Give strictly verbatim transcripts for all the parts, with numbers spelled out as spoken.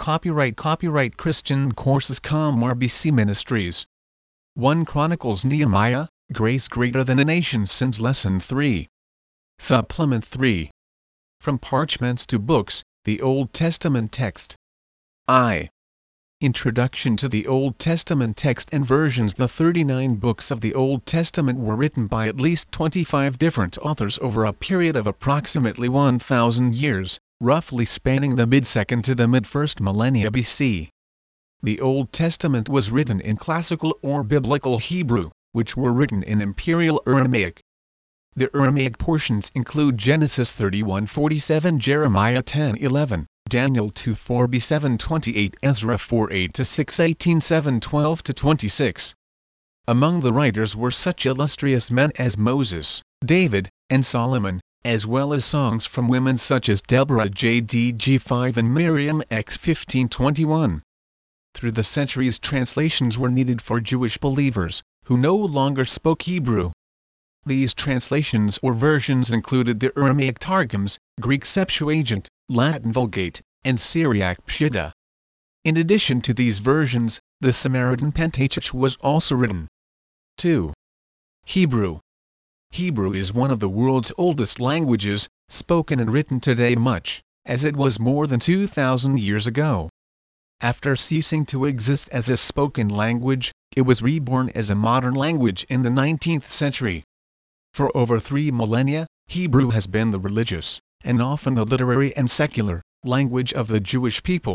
Copyright Copyright Christian Courses com R B C Ministries. First Chronicles Nehemiah, Grace Greater Than a Nation's Sins Lesson three. Supplement three. From Parchments to Books, the Old Testament Text. I. Introduction to the Old Testament Text and Versions. The thirty-nine books of the Old Testament were written by at least twenty-five different authors over a period of approximately one thousand years, roughly spanning the mid-second to the mid-first millennia B C. The Old Testament was written in Classical or Biblical Hebrew, which were written in Imperial Aramaic. The Aramaic portions include Genesis thirty-one forty-seven, Jeremiah ten eleven, Daniel two four b seven twenty-eight, Ezra four eight to six eighteen seven twelve to twenty-six. Among the writers were such illustrious men as Moses, David, and Solomon, as well as songs from women such as Deborah J D G five and Miriam X fifteen twenty-one. Through the centuries, translations were needed for Jewish believers, who no longer spoke Hebrew. These translations or versions included the Aramaic Targums, Greek Septuagint, Latin Vulgate, and Syriac Peshitta. In addition to these versions, the Samaritan Pentateuch was also written. two. Hebrew. Hebrew is one of the world's oldest languages, spoken and written today much, as it was more than two thousand years ago. After ceasing to exist as a spoken language, it was reborn as a modern language in the nineteenth century. For over three millennia, Hebrew has been the religious, and often the literary and secular, language of the Jewish people.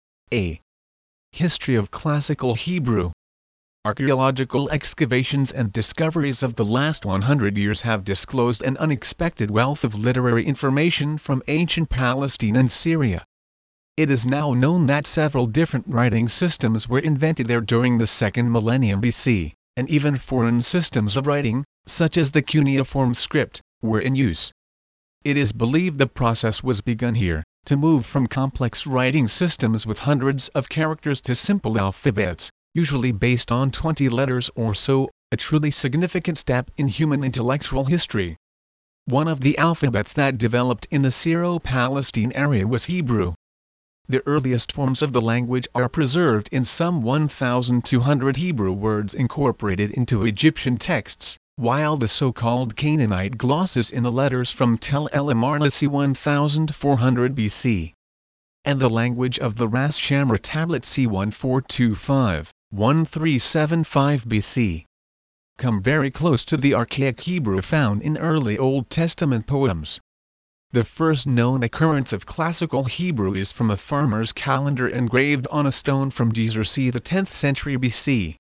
A. History of Classical Hebrew. Archaeological excavations and discoveries of the last one hundred years have disclosed an unexpected wealth of literary information from ancient Palestine and Syria. It is now known that several different writing systems were invented there during the second millennium B C, and even foreign systems of writing, such as the cuneiform script, were in use. It is believed the process was begun here, to move from complex writing systems with hundreds of characters to simple alphabets, usually based on twenty letters or so, a truly significant step in human intellectual history. One of the alphabets that developed in the Syro-Palestine area was Hebrew. The earliest forms of the language are preserved in some one thousand two hundred Hebrew words incorporated into Egyptian texts, while the so-called Canaanite glosses in the letters from Tel El Amarna c. one thousand four hundred B C, and the language of the Ras Shamra tablet c. fourteen twenty-five to thirteen seventy-five B C, come very close to the archaic Hebrew found in early Old Testament poems. The first known occurrence of Classical Hebrew is from a farmer's calendar engraved on a stone from Gezer c. the tenth century B C.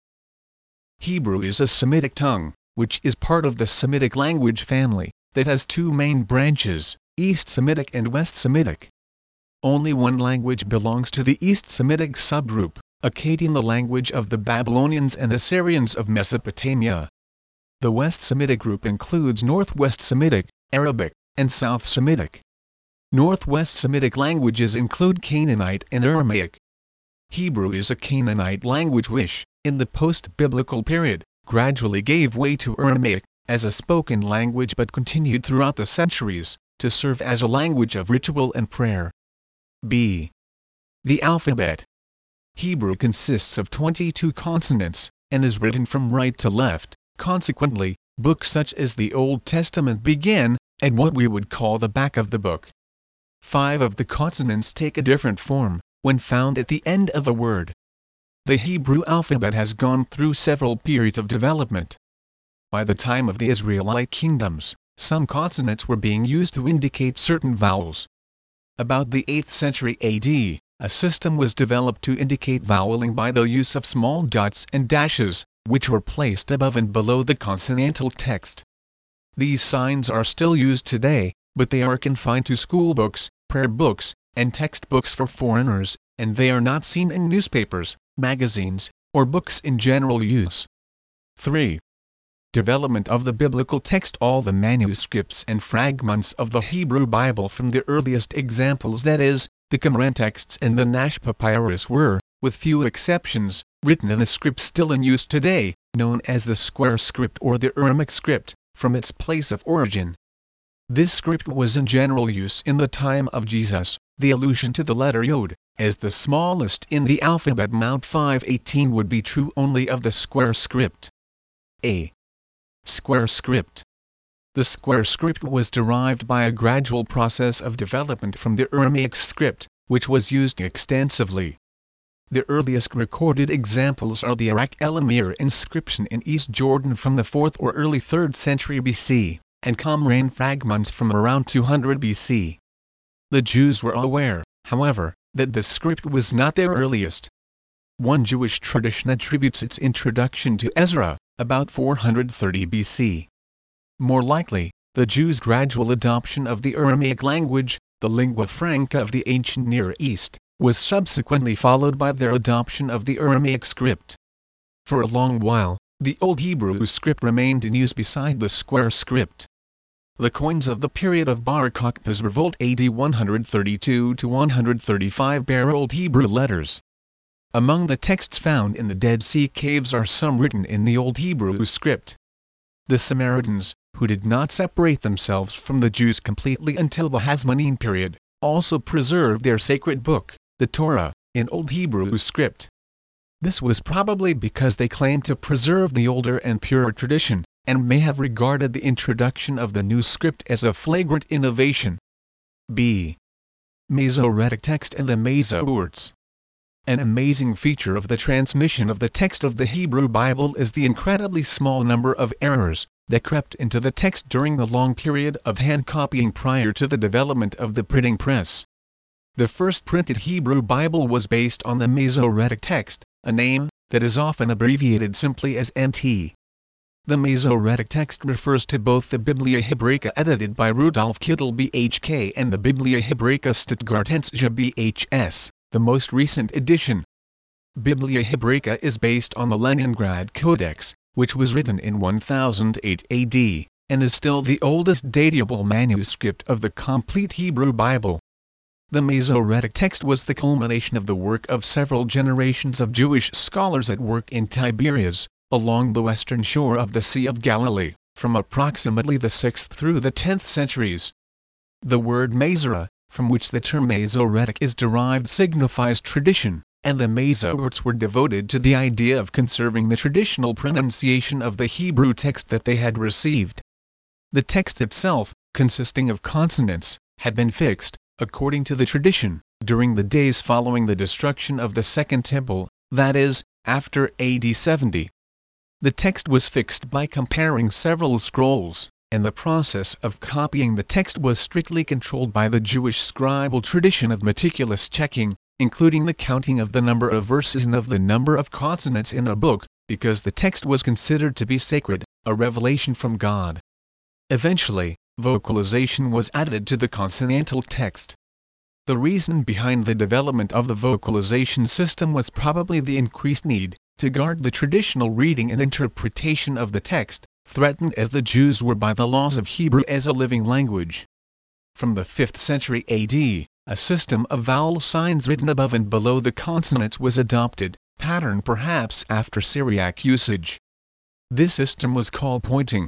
Hebrew is a Semitic tongue, which is part of the Semitic language family, that has two main branches, East Semitic and West Semitic. Only one language belongs to the East Semitic subgroup, Akkadian, the language of the Babylonians and Assyrians of Mesopotamia. The West Semitic group includes Northwest Semitic, Arabic, and South Semitic. Northwest Semitic languages include Canaanite and Aramaic. Hebrew is a Canaanite language which, in the post-biblical period, gradually gave way to Aramaic, as a spoken language, but continued throughout the centuries, to serve as a language of ritual and prayer. B. The alphabet. Hebrew consists of twenty-two consonants, and is written from right to left. Consequently, books such as the Old Testament begin at what we would call the back of the book. Five of the consonants take a different form when found at the end of a word. The Hebrew alphabet has gone through several periods of development. By the time of the Israelite kingdoms, some consonants were being used to indicate certain vowels. About the eighth century A D, a system was developed to indicate voweling by the use of small dots and dashes, which were placed above and below the consonantal text. These signs are still used today, but they are confined to school books, prayer books, and textbooks for foreigners, and they are not seen in newspapers, magazines, or books in general use. three. Development of the biblical text. All the manuscripts and fragments of the Hebrew Bible from the earliest examples, that is, the Qumran texts and the Nash Papyrus, were, with few exceptions, written in a script still in use today, known as the square script or the Aramaic script, from its place of origin. This script was in general use in the time of Jesus. The allusion to the letter Yod, as the smallest in the alphabet Mount five eighteen, would be true only of the square script. A. Square script. The square script was derived by a gradual process of development from the Aramaic script, which was used extensively. The earliest recorded examples are the Arak el Amir inscription in East Jordan from the fourth or early third century B C, and Qumran fragments from around two hundred B C. The Jews were aware, however, that the script was not their earliest. One Jewish tradition attributes its introduction to Ezra, about four hundred thirty B C. More likely, the Jews' gradual adoption of the Aramaic language, the lingua franca of the ancient Near East, was subsequently followed by their adoption of the Aramaic script. For a long while, the Old Hebrew script remained in use beside the square script. The coins of the period of Bar Kokhba's revolt A D one thirty-two to one thirty-five bear Old Hebrew letters. Among the texts found in the Dead Sea caves are some written in the Old Hebrew script. The Samaritans, who did not separate themselves from the Jews completely until the Hasmonean period, also preserved their sacred book, the Torah, in Old Hebrew script. This was probably because they claimed to preserve the older and purer tradition, and may have regarded the introduction of the new script as a flagrant innovation. B. Masoretic text and the Masoretes. An amazing feature of the transmission of the text of the Hebrew Bible is the incredibly small number of errors that crept into the text during the long period of hand copying prior to the development of the printing press. The first printed Hebrew Bible was based on the Masoretic text, a name that is often abbreviated simply as M T. The Masoretic text refers to both the Biblia Hebraica edited by Rudolf Kittel B H K and the Biblia Hebraica Stuttgartense B H S, the most recent edition. Biblia Hebraica is based on the Leningrad Codex, which was written in one thousand eight A D, and is still the oldest datable manuscript of the complete Hebrew Bible. The Masoretic text was the culmination of the work of several generations of Jewish scholars at work in Tiberias, along the western shore of the Sea of Galilee, from approximately the sixth through the tenth centuries. The word Masorah, from which the term Masoretic is derived, signifies tradition, and the Masoretes were devoted to the idea of conserving the traditional pronunciation of the Hebrew text that they had received. The text itself, consisting of consonants, had been fixed, according to the tradition, during the days following the destruction of the Second Temple, that is, after A D seventy. The text was fixed by comparing several scrolls, and the process of copying the text was strictly controlled by the Jewish scribal tradition of meticulous checking, including the counting of the number of verses and of the number of consonants in a book, because the text was considered to be sacred, a revelation from God. Eventually, vocalization was added to the consonantal text. The reason behind the development of the vocalization system was probably the increased need to guard the traditional reading and interpretation of the text, threatened as the Jews were by the laws of Hebrew as a living language. From the fifth century A D, a system of vowel signs written above and below the consonants was adopted, patterned perhaps after Syriac usage. This system was called pointing.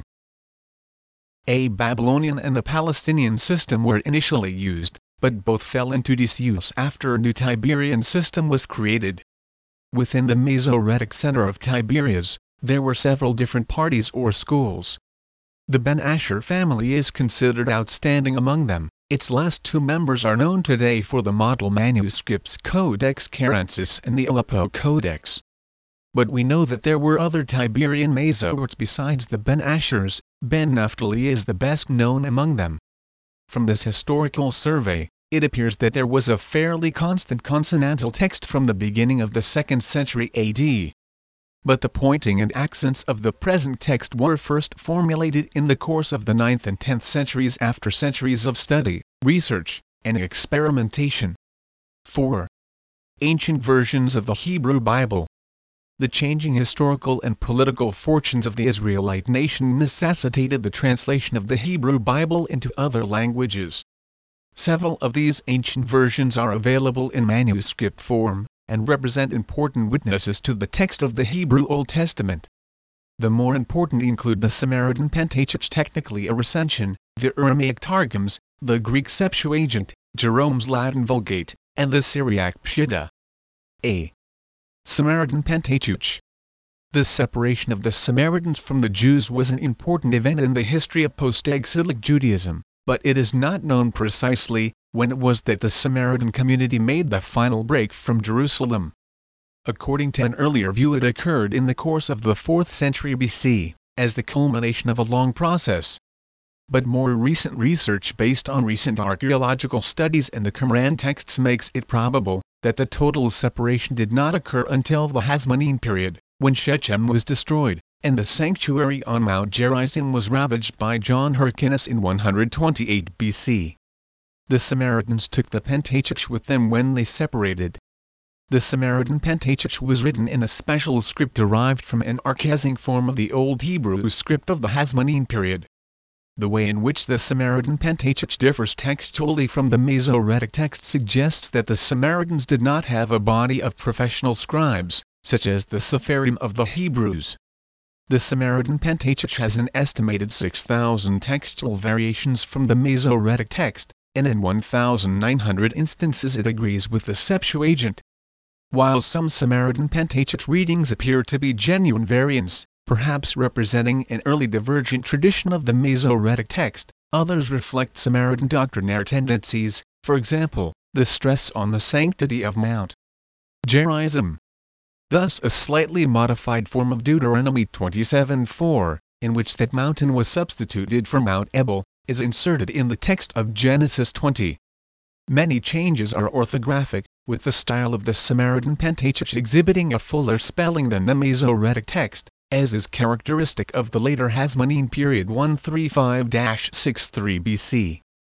A Babylonian and a Palestinian system were initially used, but both fell into disuse after a new Tiberian system was created. Within the Masoretic center of Tiberias, there were several different parties or schools. The Ben Asher family is considered outstanding among them. Its last two members are known today for the model manuscripts Codex Carensis and the Aleppo Codex. But we know that there were other Tiberian Masoretes besides the Ben Ashers. Ben Naphtali is the best known among them. From this historical survey, it appears that there was a fairly constant consonantal text from the beginning of the second century A D. But the pointing and accents of the present text were first formulated in the course of the ninth and tenth centuries after centuries of study, research, and experimentation. four. Ancient versions of the Hebrew Bible. The changing historical and political fortunes of the Israelite nation necessitated the translation of the Hebrew Bible into other languages. Several of these ancient versions are available in manuscript form, and represent important witnesses to the text of the Hebrew Old Testament. The more important include the Samaritan Pentateuch, technically a recension, the Aramaic Targums, the Greek Septuagint, Jerome's Latin Vulgate, and the Syriac Peshitta. A. Samaritan Pentateuch. The separation of the Samaritans from the Jews was an important event in the history of post-exilic Judaism, but it is not known precisely when it was that the Samaritan community made the final break from Jerusalem. According to an earlier view, it occurred in the course of the fourth century B C, as the culmination of a long process. But more recent research based on recent archaeological studies and the Qumran texts makes it probable that the total separation did not occur until the Hasmonean period, when Shechem was destroyed, and the sanctuary on Mount Gerizim was ravaged by John Hyrcanus in one hundred twenty-eight B C. The Samaritans took the Pentateuch with them when they separated. The Samaritan Pentateuch was written in a special script derived from an Archaic form of the Old Hebrew script of the Hasmonean period. The way in which the Samaritan Pentateuch differs textually from the Masoretic text suggests that the Samaritans did not have a body of professional scribes, such as the Sepharim of the Hebrews. The Samaritan Pentateuch has an estimated six thousand textual variations from the Masoretic text, and in one thousand nine hundred instances it agrees with the Septuagint. While some Samaritan Pentateuch readings appear to be genuine variants, perhaps representing an early divergent tradition of the Masoretic text, others reflect Samaritan doctrinaire tendencies, for example, the stress on the sanctity of Mount Gerizim. Thus a slightly modified form of Deuteronomy twenty-seven four, in which that mountain was substituted for Mount Ebal, is inserted in the text of Genesis twenty. Many changes are orthographic, with the style of the Samaritan Pentateuch exhibiting a fuller spelling than the Masoretic text, as is characteristic of the later Hasmonean period one thirty-five to sixty-three B C.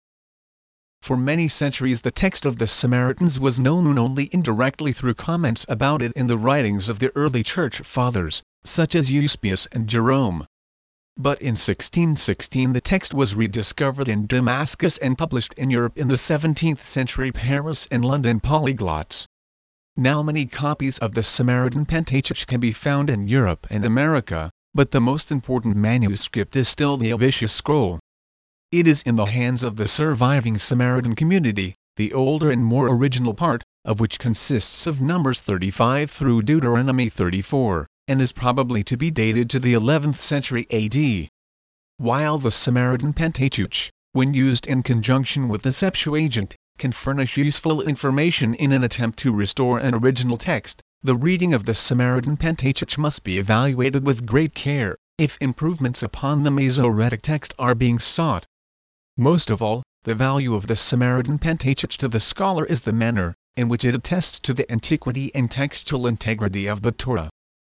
For many centuries the text of the Samaritans was known only indirectly through comments about it in the writings of the early Church Fathers, such as Eusebius and Jerome. But in sixteen sixteen the text was rediscovered in Damascus and published in Europe in the seventeenth century Paris and London polyglots. Now many copies of the Samaritan Pentateuch can be found in Europe and America, but the most important manuscript is still the Avishai Scroll. It is in the hands of the surviving Samaritan community, the older and more original part, of which consists of Numbers thirty-five through Deuteronomy thirty-four, and is probably to be dated to the eleventh century A D. While the Samaritan Pentateuch, when used in conjunction with the Septuagint, can furnish useful information in an attempt to restore an original text, the reading of the Samaritan Pentateuch must be evaluated with great care, if improvements upon the Masoretic text are being sought. Most of all, the value of the Samaritan Pentateuch to the scholar is the manner in which it attests to the antiquity and textual integrity of the Torah.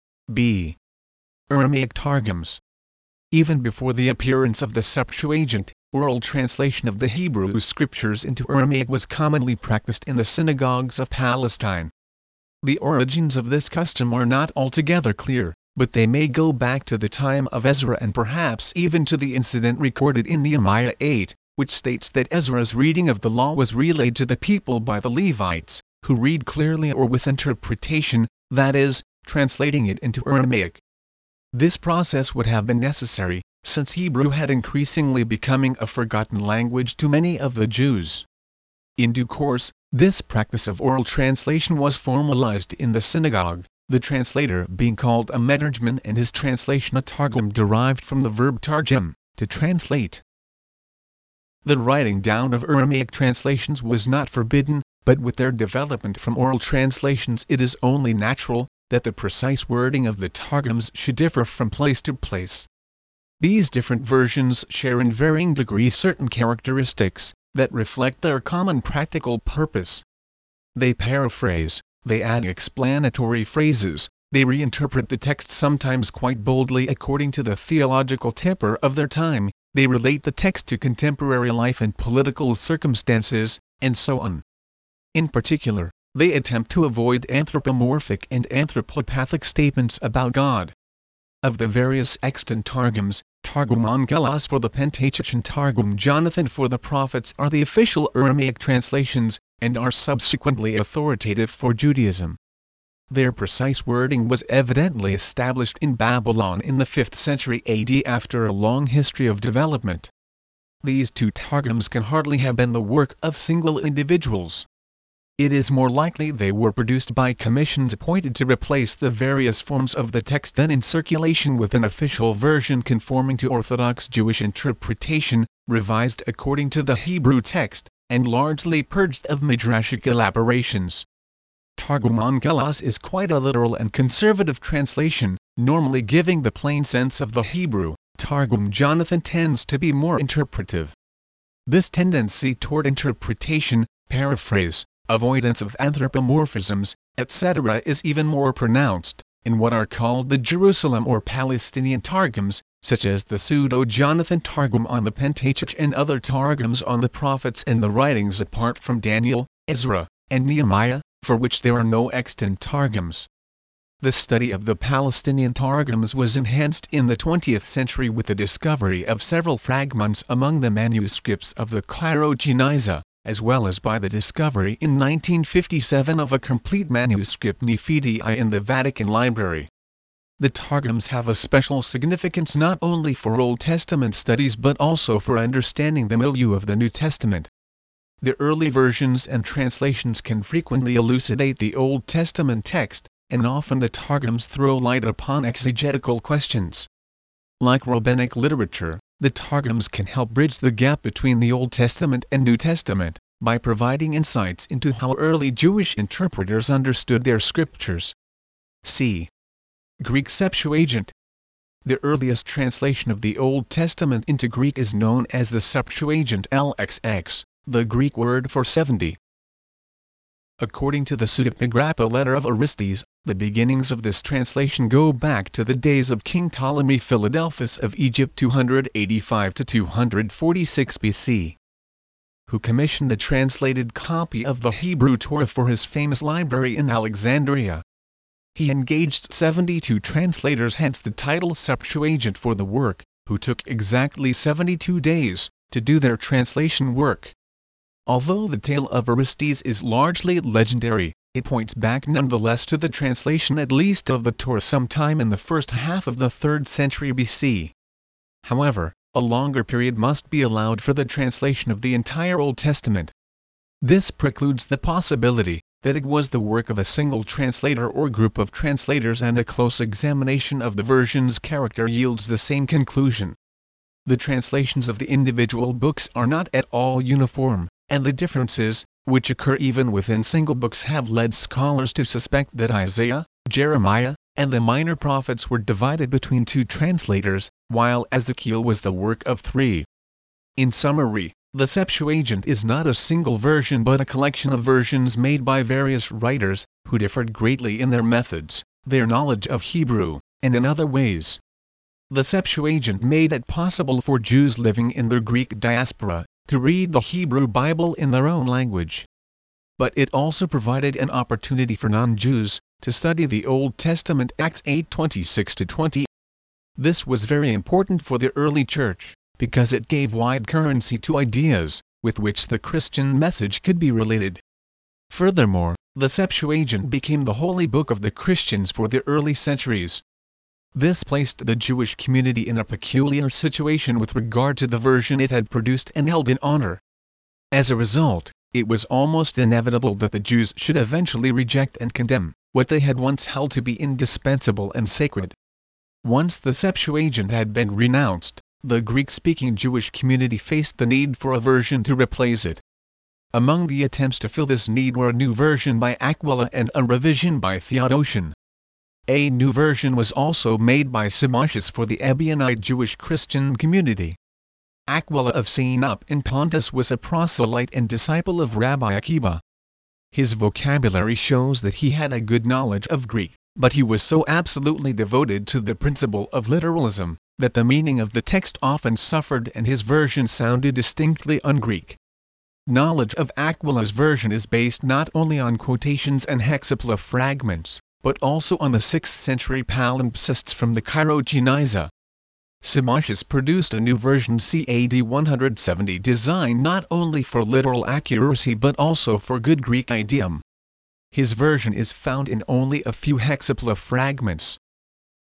B. Aramaic Targums. Even before the appearance of the Septuagint, oral translation of the Hebrew scriptures into Aramaic was commonly practiced in the synagogues of Palestine. The origins of this custom are not altogether clear, but they may go back to the time of Ezra and perhaps even to the incident recorded in Nehemiah eight, which states that Ezra's reading of the law was relayed to the people by the Levites, who read clearly or with interpretation, that is, translating it into Aramaic. This process would have been necessary, since Hebrew had increasingly becoming a forgotten language to many of the Jews. In due course, this practice of oral translation was formalized in the synagogue, the translator being called a metargman and his translation a targum derived from the verb targum, to translate. The writing down of Aramaic translations was not forbidden, but with their development from oral translations it is only natural that the precise wording of the targums should differ from place to place. These different versions share in varying degrees certain characteristics that reflect their common practical purpose. They paraphrase, they add explanatory phrases, they reinterpret the text sometimes quite boldly according to the theological temper of their time, they relate the text to contemporary life and political circumstances, and so on. In particular, they attempt to avoid anthropomorphic and anthropopathic statements about God. Of the various extant targums, Targum Onkelos for the Pentateuch and Targum Jonathan for the Prophets are the official Aramaic translations, and are subsequently authoritative for Judaism. Their precise wording was evidently established in Babylon in the fifth century A D after a long history of development. these two targums can hardly have been the work of single individuals. It is more likely they were produced by commissions appointed to replace the various forms of the text then in circulation with an official version conforming to Orthodox Jewish interpretation, revised according to the Hebrew text, and largely purged of midrashic elaborations. Targum Onkelos is quite a literal and conservative translation, normally giving the plain sense of the Hebrew. Targum Jonathan tends to be more interpretive. This tendency toward interpretation, paraphrase, avoidance of anthropomorphisms, et cetera is even more pronounced in what are called the Jerusalem or Palestinian Targums, such as the Pseudo-Jonathan Targum on the Pentateuch and other Targums on the prophets and the writings apart from Daniel, Ezra, and Nehemiah, for which there are no extant Targums. The study of the Palestinian Targums was enhanced in the twentieth century with the discovery of several fragments among the manuscripts of the Cairo Geniza, as well as by the discovery in nineteen fifty-seven of a complete manuscript Nephiti in the Vatican Library. The Targums have a special significance not only for Old Testament studies but also for understanding the milieu of the New Testament. The early versions and translations can frequently elucidate the Old Testament text, and often the Targums throw light upon exegetical questions. Like rabbinic literature, the Targums can help bridge the gap between the Old Testament and New Testament, by providing insights into how early Jewish interpreters understood their scriptures. C. Greek Septuagint. The earliest translation of the Old Testament into Greek is known as the Septuagint L X X, the Greek word for seventy. According to the pseudepigrapha letter of Aristes, the beginnings of this translation go back to the days of King Ptolemy Philadelphus of Egypt two eighty-five to two forty-six B C, who commissioned a translated copy of the Hebrew Torah for his famous library in Alexandria. He engaged seventy-two translators, hence the title Septuagint for the work, who took exactly seventy-two days to do their translation work. Although the tale of Aristes is largely legendary, it points back nonetheless to the translation at least of the Torah sometime in the first half of the third century B C. However, a longer period must be allowed for the translation of the entire Old Testament. This precludes the possibility that it was the work of a single translator or group of translators, and a close examination of the version's character yields the same conclusion. The translations of the individual books are not at all uniform, and the differences, which occur even within single books, have led scholars to suspect that Isaiah, Jeremiah, and the minor prophets were divided between two translators, while Ezekiel was the work of three. In summary, the Septuagint is not a single version but a collection of versions made by various writers, who differed greatly in their methods, their knowledge of Hebrew, and in other ways. The Septuagint made it possible for Jews living in their Greek diaspora to read the Hebrew Bible in their own language. But it also provided an opportunity for non-Jews to study the Old Testament. Acts eight twenty-six to twenty. This was very important for the early church, because it gave wide currency to ideas with which the Christian message could be related. Furthermore, the Septuagint became the holy book of the Christians for the early centuries. This placed the Jewish community in a peculiar situation with regard to the version it had produced and held in honor. As a result, it was almost inevitable that the Jews should eventually reject and condemn what they had once held to be indispensable and sacred. Once the Septuagint had been renounced, the Greek-speaking Jewish community faced the need for a version to replace it. Among the attempts to fill this need were a new version by Aquila and a revision by Theodotion. A new version was also made by Symmachus for the Ebionite Jewish Christian community. Aquila of Sinop in Pontus was a proselyte and disciple of Rabbi Akiba. His vocabulary shows that he had a good knowledge of Greek, but he was so absolutely devoted to the principle of literalism, that the meaning of the text often suffered and his version sounded distinctly un-Greek. Knowledge of Aquila's version is based not only on quotations and hexapla fragments, but also on the sixth century palimpsests from the Cairo Geniza. Symmachus produced a new version c. A D one seventy designed not only for literal accuracy but also for good Greek idiom. His version is found in only a few hexapla fragments.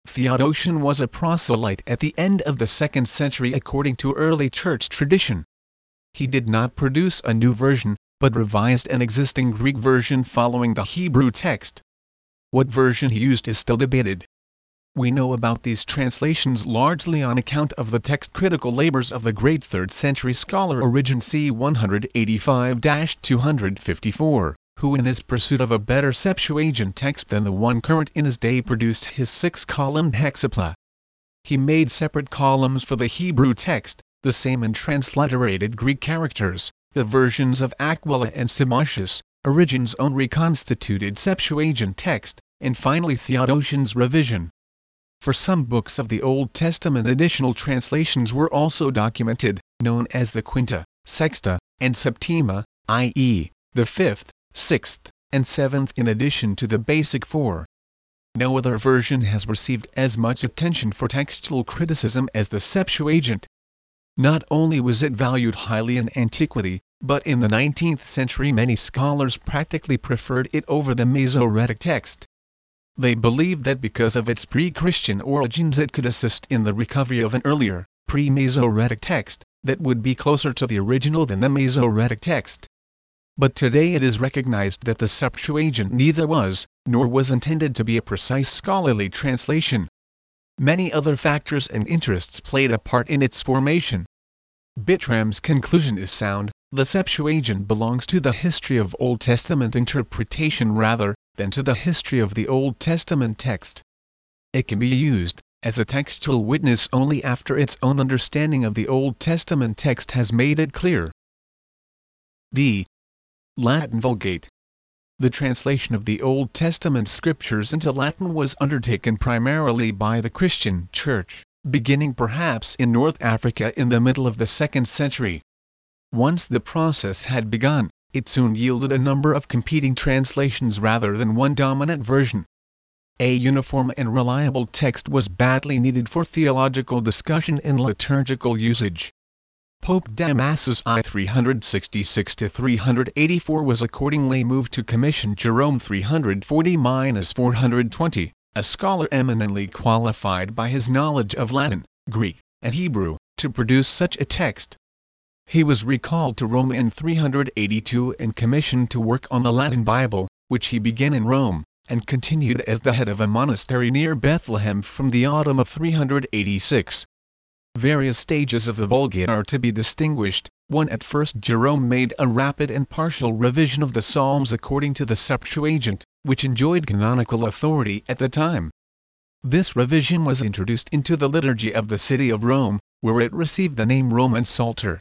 Theodotion was a proselyte at the end of the second century according to early church tradition. He did not produce a new version, but revised an existing Greek version following the Hebrew text. What version he used is still debated. We know about these translations largely on account of the text-critical labors of the great third century scholar Origen c. one eighty-five to two fifty-four, who in his pursuit of a better Septuagint text than the one current in his day produced his six-columned hexapla. He made separate columns for the Hebrew text, the same in transliterated Greek characters, the versions of Aquila and Simonius, Origen's own reconstituted Septuagint text, and finally Theodotion's revision. For some books of the Old Testament additional translations were also documented, known as the Quinta, Sexta, and Septima, that is, the fifth, sixth, and seventh in addition to the basic four. No other version has received as much attention for textual criticism as the Septuagint. Not only was it valued highly in antiquity, but in the nineteenth century many scholars practically preferred it over the Masoretic text. They believed that because of its pre-Christian origins it could assist in the recovery of an earlier, pre-Masoretic text, that would be closer to the original than the Masoretic text. But today it is recognized that the Septuagint neither was, nor was intended to be a precise scholarly translation. Many other factors and interests played a part in its formation. Bittram's conclusion is sound: the Septuagint belongs to the history of Old Testament interpretation rather than to the history of the Old Testament text. It can be used as a textual witness only after its own understanding of the Old Testament text has made it clear. D. Latin Vulgate. The translation of the Old Testament scriptures into Latin was undertaken primarily by the Christian Church, beginning perhaps in North Africa in the middle of the second century. Once the process had begun, it soon yielded a number of competing translations rather than one dominant version. A uniform and reliable text was badly needed for theological discussion and liturgical usage. Pope Damasus I three sixty-six to three eighty-four was accordingly moved to commission Jerome three forty to four twenty, a scholar eminently qualified by his knowledge of Latin, Greek, and Hebrew, to produce such a text. He was recalled to Rome in three eighty-two and commissioned to work on the Latin Bible, which he began in Rome, and continued as the head of a monastery near Bethlehem from the autumn of three eighty-six. Various stages of the Vulgate are to be distinguished. one At first Jerome made a rapid and partial revision of the Psalms according to the Septuagint, which enjoyed canonical authority at the time. This revision was introduced into the liturgy of the city of Rome, where it received the name Roman Psalter.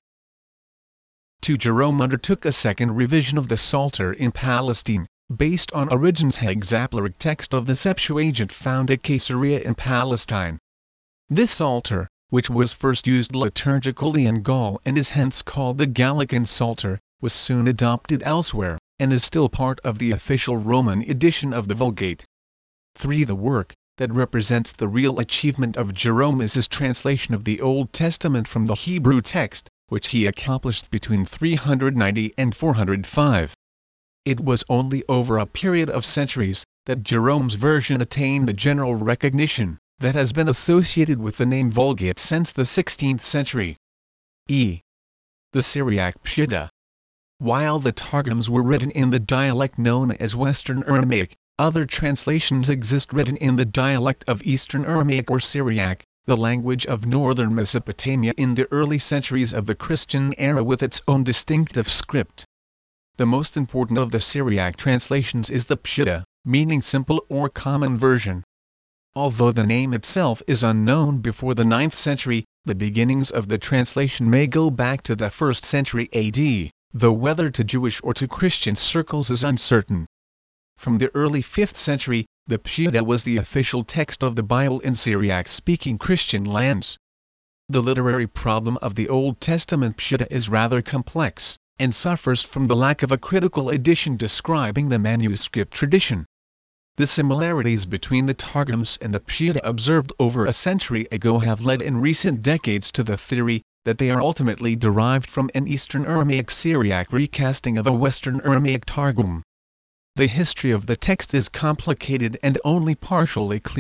two Jerome undertook a second revision of the Psalter in Palestine, based on Origen's hexaplaric text of the Septuagint found at Caesarea in Palestine. This Psalter, which was first used liturgically in Gaul and is hence called the Gallican Psalter, was soon adopted elsewhere, and is still part of the official Roman edition of the Vulgate. three The work that represents the real achievement of Jerome is his translation of the Old Testament from the Hebrew text, which he accomplished between three ninety and four oh five. It was only over a period of centuries that Jerome's version attained the general recognition that has been associated with the name Vulgate since the sixteenth century. E. The Syriac Pshita. While the Targums were written in the dialect known as Western Aramaic, other translations exist written in the dialect of Eastern Aramaic or Syriac, the language of northern Mesopotamia in the early centuries of the Christian era with its own distinctive script. The most important of the Syriac translations is the Pshita, meaning simple or common version. Although the name itself is unknown before the ninth century, the beginnings of the translation may go back to the first century A D, though whether to Jewish or to Christian circles is uncertain. From the early fifth century, the Pshita was the official text of the Bible in Syriac-speaking Christian lands. The literary problem of the Old Testament Pshita is rather complex, and suffers from the lack of a critical edition describing the manuscript tradition. The similarities between the Targums and the Pshita observed over a century ago have led in recent decades to the theory that they are ultimately derived from an Eastern Aramaic Syriac recasting of a Western Aramaic Targum. The history of the text is complicated and only partially clear,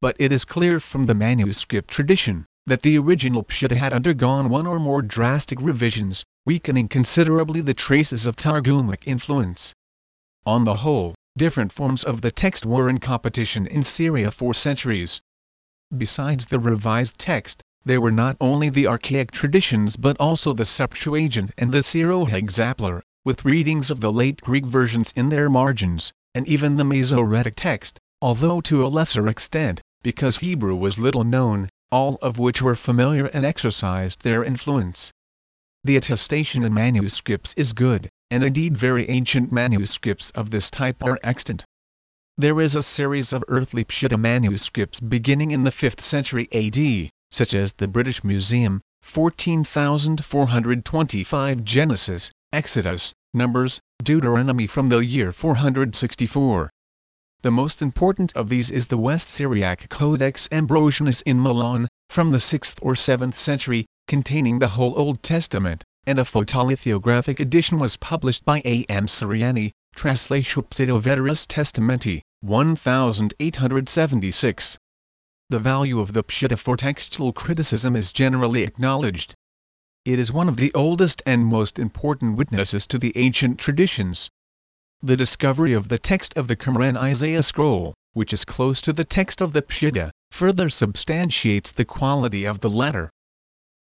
but it is clear from the manuscript tradition that the original Peshitta had undergone one or more drastic revisions, weakening considerably the traces of Targumic influence. On the whole, different forms of the text were in competition in Syria for centuries. Besides the revised text, there were not only the archaic traditions but also the Septuagint and the Syro-Hexaplar, with readings of the late Greek versions in their margins, and even the Masoretic text, although to a lesser extent, because Hebrew was little known, all of which were familiar and exercised their influence. The attestation in manuscripts is good, and indeed very ancient manuscripts of this type are extant. There is a series of earthly Peshitta manuscripts beginning in the fifth century A D, such as the British Museum, fourteen thousand four hundred twenty-five Genesis, Exodus, Numbers, Deuteronomy from the year four hundred sixty-four. The most important of these is the West Syriac Codex Ambrosianus in Milan, from the sixth or seventh century, containing the whole Old Testament, and a photolithographic edition was published by A. M. Siriani, Translatio Pseudo-Veteris Testamenti, eighteen seventy-six. The value of the Peshitta for textual criticism is generally acknowledged. It is one of the oldest and most important witnesses to the ancient traditions. The discovery of the text of the Qumran Isaiah scroll, which is close to the text of the Peshitta, further substantiates the quality of the latter.